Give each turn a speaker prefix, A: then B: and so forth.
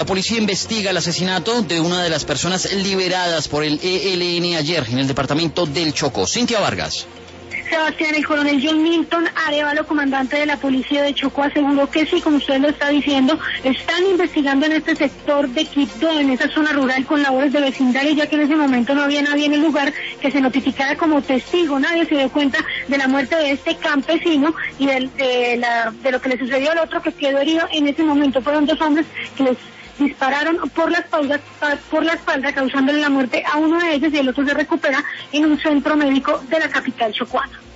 A: La policía investiga el asesinato de una de las personas liberadas por el ELN ayer en el departamento del Chocó. Cintia Vargas.
B: Sebastián, el coronel John Milton Arevalo, comandante de la policía de Chocó, aseguró que sí, como usted lo está diciendo, están investigando en este sector de Quibdó, en esa zona rural, con labores de vecindario, ya que en ese momento no había nadie en el lugar que se notificara como testigo. Nadie se dio cuenta de la muerte de este campesino y de lo que le sucedió al otro que quedó herido. En ese momento fueron dos hombres que les dispararon por la espalda, causándole la muerte a uno de ellos, y el otro se recupera en un centro médico de la capital chocuana.